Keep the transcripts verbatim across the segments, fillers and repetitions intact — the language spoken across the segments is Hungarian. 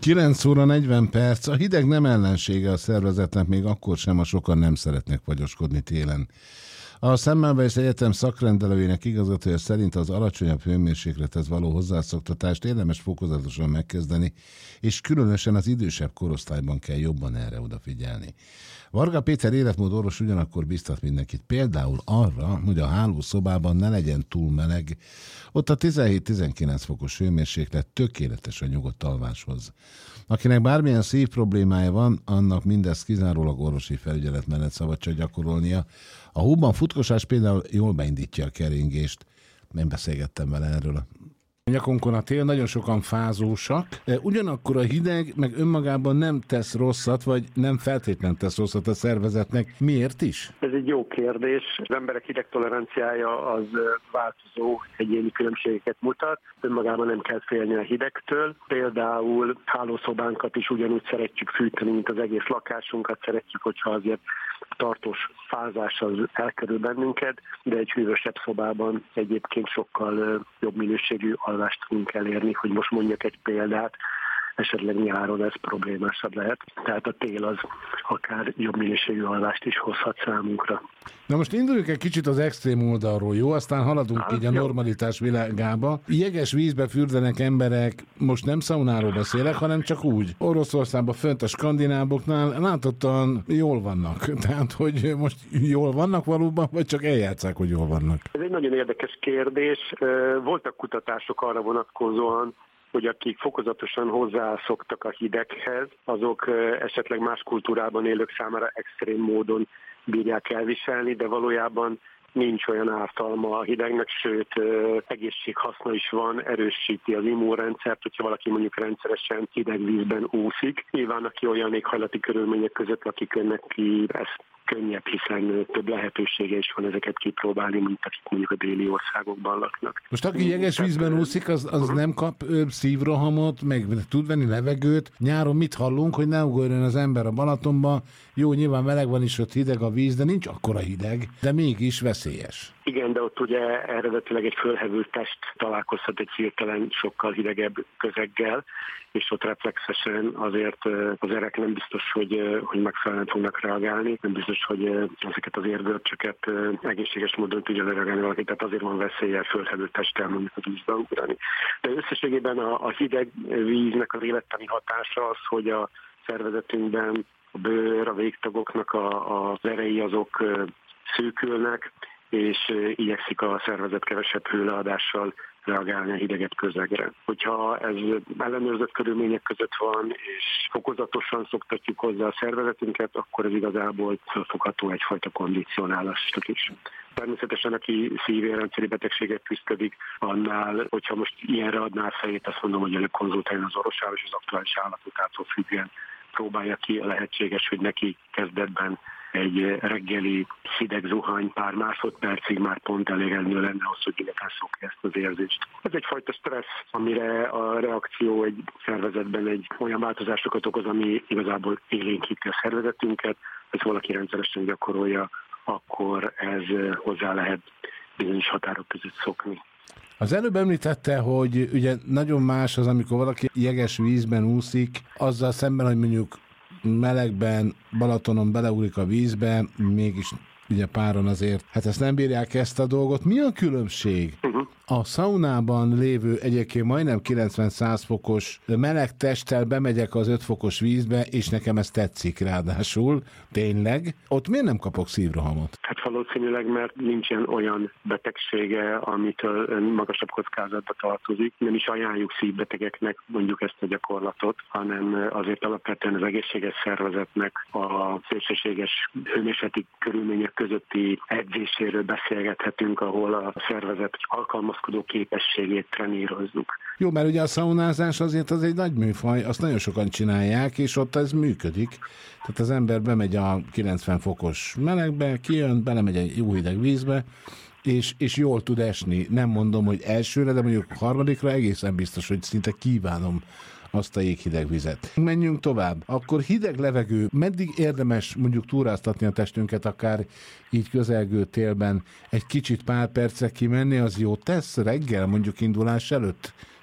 kilenc óra negyven perc. A hideg nem ellensége a szervezetnek, még akkor sem, ha sokan nem szeretnek fagyoskodni télen. A Semmelweis Egyetem szakrendelőjének igazgatója szerint az alacsonyabb hőmérséklethez való hozzászoktatást érdemes fokozatosan megkezdeni, és különösen az idősebb korosztályban kell jobban erre odafigyelni. Varga Péter életmódorvos ugyanakkor biztat mindenkit például arra, hogy a hálószobában ne legyen túl meleg, ott a tizenhét-tizenkilenc fokos hőmérséklet tökéletes a nyugodt alváshoz. Akinek bármilyen szív problémája van, annak mindezt kizárólag orvosi felügyelet mellett szabad csak gyakorolnia. A hóban futkosás például jól beindítja a keringést. Én beszélgettem vele erről. Nyakunkon a tél, nagyon sokan fázósak, ugyanakkor a hideg meg önmagában nem tesz rosszat, vagy nem feltétlenül tesz rosszat a szervezetnek. Miért is? Ez egy jó kérdés. Az emberek hidegtoleranciája az változó, egyéni különbségeket mutat. Önmagában nem kell félni a hidegtől. Például hálószobánkat is ugyanúgy szeretjük fűteni, mint az egész lakásunkat szeretjük, hogyha azért tartós fázás az elkerül bennünket, de egy hűvösebb szobában egyébként sokkal jobb minőségű alvást tudunk elérni, hogy most mondjak egy példát, esetleg nyáron ez problémásabb lehet. Tehát a tél az akár jobb minőségű alvást is hozhat számunkra. Na most induljunk egy kicsit az extrém oldalról, jó? Aztán haladunk ah, így a normalitás világába. Jeges vízbe fürdenek emberek, most nem szaunáról beszélek, hanem csak úgy. Oroszországban fönt a skandinávoknál látottan jól vannak. Tehát, hogy most jól vannak valóban, vagy csak eljátszák, hogy jól vannak? Ez egy nagyon érdekes kérdés. Voltak kutatások arra vonatkozóan, hogy akik fokozatosan hozzászoktak a hideghez, azok esetleg más kultúrában élők számára extrém módon bírják elviselni, de valójában nincs olyan ártalma a hidegnek, sőt egészséghaszna is van, erősíti az immunrendszert, hogyha valaki mondjuk rendszeresen hideg vízben úszik. Nyilván aki olyan éghajlati körülmények között lakik, önnek ki ezt könnyebb, hiszen több lehetősége is van ezeket kipróbálni, mint akik mondjuk a déli országokban laknak. Most aki jeges vízben úszik, az, az uh-huh. nem kap ö, szívrohamot, meg tud venni levegőt. Nyáron mit hallunk, hogy ne ugorjon az ember a Balatonba. Jó, nyilván meleg van is, ott hideg a víz, de nincs akkora hideg, de mégis veszélyes. Igen, de ott ugye eredetileg egy fölhevült test találkozhat egy hirtelen sokkal hidegebb közeggel, és ott reflexesen azért az erek nem biztos, hogy, hogy megfelelően fognak reagálni, nem biztos, hogy ezeket az érgörcsöket egészséges módon tudja reagálni valaki, tehát azért van veszélye fölhevült testtel mondjuk a vízbe ugrani. De összességében a, a hideg víznek az élettani hatása az, hogy a szervezetünkben a bőr, a végtagoknak a, az erei azok szűkülnek, és igyekszik a szervezet kevesebb hőleadással reagálni a hidegebb közegre. Hogyha ez ellenőrzött körülmények között van, és fokozatosan szoktatjuk hozzá a szervezetünket, akkor ez igazából felfogható egyfajta kondicionálásnak is. Természetesen, aki szívérrendszeri betegséget küzdik, annál, hogyha most ilyenre adná fejét, azt mondom, hogy előbb konzultáljon az orvosával, és az aktuális állapotától függően próbálja ki a lehetséges, hogy neki kezdetben egy reggeli hideg zuhany pár másodpercig már pont elégedő lenne ahhoz, hogy elszokja ezt az érzést. Ez egyfajta stressz, amire a reakció egy szervezetben egy olyan változásokat okoz, ami igazából élénkíti a szervezetünket. Ez valaki rendszeresen gyakorolja, akkor ez hozzá lehet bizonyos határok között szokni. Az előbb említette, hogy ugye nagyon más az, amikor valaki jeges vízben úszik, azzal szemben, hogy mondjuk melegben, Balatonon beleúrik a vízbe, mégis ugye páron azért, hát ezt nem bírják ezt a dolgot. Mi a különbség? Uh-huh. A szaunában lévő egyébként majdnem kilencven-száz fokos meleg testtel bemegyek az öt fokos vízbe, és nekem ez tetszik ráadásul, tényleg. Ott miért nem kapok szívrohamot? Hát valószínűleg, mert nincsen olyan betegsége, amitől magasabb kockázatba tartozik. Nem is ajánljuk szívbetegeknek mondjuk ezt a gyakorlatot, hanem azért alapvetően az egészséges szervezetnek a szélsőséges hőmérsékleti körülmények közötti edzéséről beszélgethetünk, ahol a szervezet alkalmazkodó képességét trenírozzuk. Jó, mert ugye a szaunázás azért az egy nagy műfaj, azt nagyon sokan csinálják, és ott ez működik. Tehát az ember bemegy a kilencven fokos melegbe, kijön, belemegy egy jó hideg vízbe, és, és jól tud esni. Nem mondom, hogy elsőre, de mondjuk harmadikra egészen biztos, hogy szinte kívánom azt a jéghideg vizet. Menjünk tovább. Akkor hideg levegő, meddig érdemes mondjuk túráztatni a testünket, akár így közelgő télben egy kicsit pár percre kimenni, az jó tesz reggel, mondjuk indulás előtt?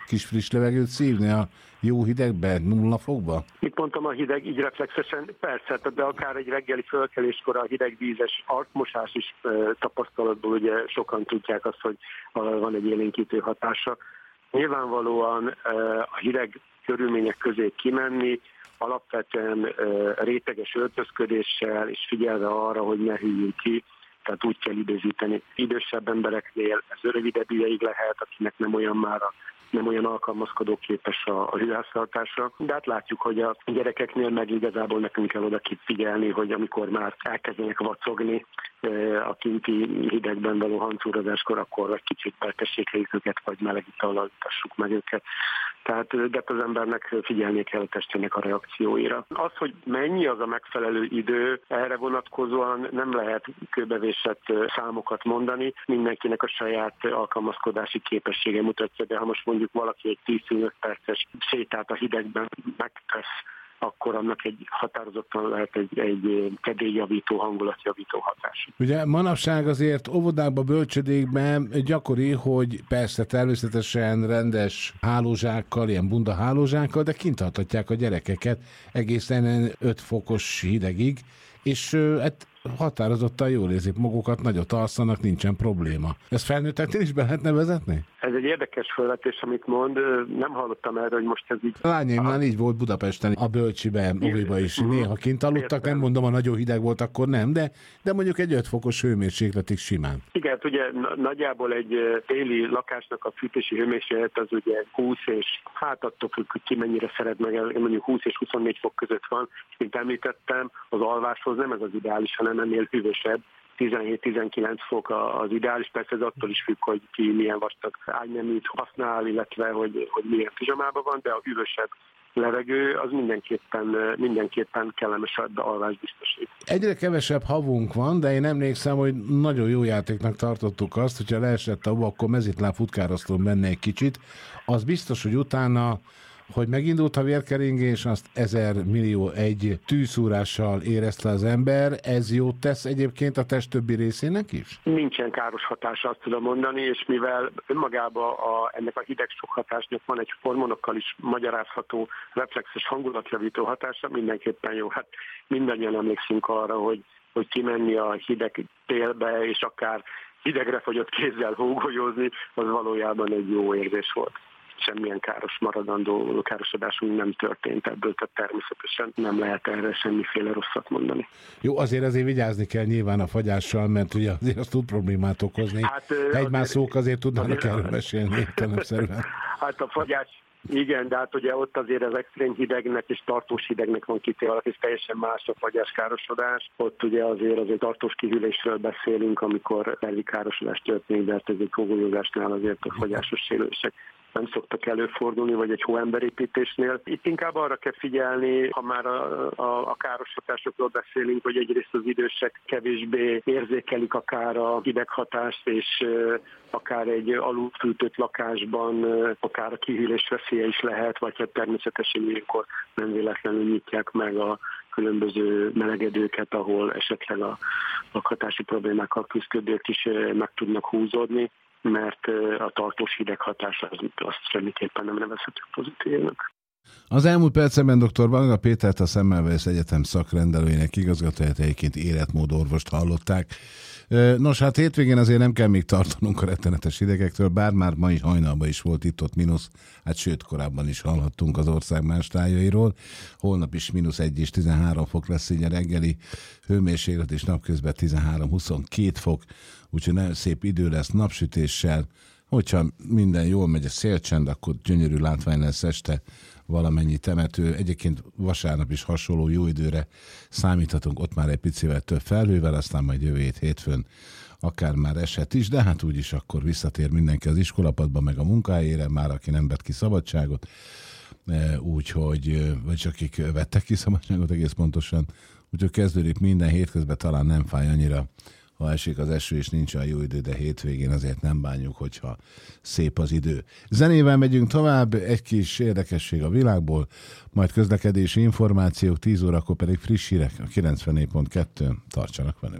kis friss levegőt szívni a jó hidegbe, nulla fokba? Mit mondtam, a hideg így reflexesen? Persze, de akár egy reggeli fölkeléskor a hidegvízes arcmosás is e, tapasztalatból ugye sokan tudják azt, hogy van egy élénkítő hatása. Nyilvánvalóan e, a hideg körülmények közé kimenni, alapvetően e, réteges öltözködéssel és figyelve arra, hogy ne hűljünk ki, tehát úgy kell időzíteni. Idősebb embereknél ez rövidebb ideig lehet, akinek nem olyan már a nem olyan alkalmazkodóképes a, a hőháztartásra. De hát látjuk, hogy a gyerekeknél meg igazából nekünk kell oda figyelni, hogy amikor már elkezdenek vacogni a kinti hidegben való hancúrozáskor, akkor egy kicsit beltessék őket, vagy meleg itallal itassuk meg őket. Tehát de az embernek figyelni kell a testének a reakcióira. Az, hogy mennyi az a megfelelő idő, erre vonatkozóan nem lehet kőbevésett számokat mondani. Mindenkinek a saját alkalmazkodási képessége mutatja, de ha most mondjuk valaki egy tíz-tizenöt perces sétát a hidegben megtesz, akkor annak egy határozottan lehet egy, egy kedélyjavító, hangulatjavító hatás. Ugye manapság azért óvodákba, bölcsödékben gyakori, hogy persze természetesen rendes hálózsákkal, ilyen bunda hálózsákkal, de kint tartatják a gyerekeket egészen öt fokos hidegig, és hát határozottan jól érzik magukat, nagyot alszanak, nincsen probléma. Ezt felnőtteknél is be lehetne vezetni? Ez egy érdekes felvetés, amit mond. Nem hallottam erről, hogy most ez így... A lányaimnál így volt Budapesten, a bölcsibe, óviba is. Néha kint aludtak, nem mondom, a nagyon hideg volt, akkor nem, de, de mondjuk egy öt fokos hőmérsékletig simán. Igen, ugye nagyjából egy téli lakásnak a fűtési hőmérséklet az ugye húsz és hát attól függ, hogy ki mennyire szeret meg, mondjuk húsz és huszonnégy fok között van. Mint említettem, az alváshoz nem ez az ideális, hanem ennél hűvösebb. tizenhét-tizenkilenc fok az ideális, persze ez attól is függ, hogy ki milyen vastag ágyneműt használ, illetve hogy, hogy milyen pizsamában van, de a hűvösebb levegő az mindenképpen, mindenképpen kellemesebb alvást biztosít. Egyre kevesebb havunk van, de én emlékszem, hogy nagyon jó játéknak tartottuk azt, hogyha leesett a havu, akkor mezitláb futkároztunk benne egy kicsit. Az biztos, hogy utána, hogy megindult a vérkeringés, azt ezer millió egy tűszúrással érezte az ember. Ez jót tesz egyébként a test többi részének is? Nincsen káros hatása, azt tudom mondani, és mivel önmagában a, ennek a hideg sok hatásnak van egy hormonokkal is magyarázható reflexes hangulatjavító hatása, mindenképpen jó. Hát mindannyian emlékszünk arra, hogy, hogy kimenni a hideg télbe, és akár hidegre fagyott kézzel hógolyozni, az valójában egy jó érzés volt. Semmilyen káros maradandó károsodásunk nem történt ebből, tehát természetesen nem lehet erre semmiféle rosszat mondani. Jó, azért azért vigyázni kell nyilván a fagyással, mert ugye azért az tud problémát okozni. Hát, Egymászók azért tudnának erről mesélni értelemszerűen. Hát a fagyás, igen, de hát ugye ott azért az extrém hidegnek és tartós hidegnek van kitéve, és teljesen más a fagyáskárosodás. Ott ugye azért azért tartós kihűlésről beszélünk, amikor szervi károsodás történik, de hát ez egy kógolyózásnál azért a fagyásos sérülések nem szoktak előfordulni, vagy egy hóemberépítésnél. Itt inkább arra kell figyelni, ha már a, a, a káros hatásokról beszélünk, hogy egyrészt az idősek kevésbé érzékelik akár a hideghatást, és uh, akár egy alulfűtött lakásban uh, akár a kihűlés veszélye is lehet, vagy hát természetesen ilyenkor nem véletlenül nyitják meg a különböző melegedőket, ahol esetleg a lakhatási problémákkal küzdők is uh, meg tudnak húzódni, mert a tartós hideg hatása az, azt semmiképpen nem nevezhető pozitívnak. Az elmúlt percekben dr. Varga Pétert, a Semmelweis Egyetem szakrendelőjének igazgatóhelyettként életmódorvost hallották. Nos, hát hétvégén azért nem kell még tartanunk a rettenetes hidegektől, bár már mai hajnalban is volt itt-ott mínusz, hát sőt, korábban is hallhattunk az ország más tájairól. Holnap is mínusz egy és tizenhárom fok lesz így a reggeli hőmérséklet, és napközben tizenhárom-huszonkettő fok, úgyhogy nagyon szép idő lesz napsütéssel. Hogyha minden jól megy a szélcsend, akkor gyönyörű látvány lesz este, valamennyi temető. Egyébként vasárnap is hasonló jó időre számíthatunk, ott már egy picivel több felhővel, aztán majd jövő hét hétfőn akár már esett is, de hát úgyis akkor visszatér mindenki az iskolapadba, meg a munkahelyére, már aki nem vett ki szabadságot, úgyhogy, vagy csak akik vettek ki szabadságot egész pontosan, úgyhogy kezdődik minden, hétközben talán nem fáj annyira, ha esik az eső, és nincs olyan jó idő, de hétvégén azért nem bánjuk, hogyha szép az idő. Zenével megyünk tovább, egy kis érdekesség a világból, majd közlekedési információk, tíz órakor pedig friss hírek a kilencvennégy pont kettő. Tartsanak velünk!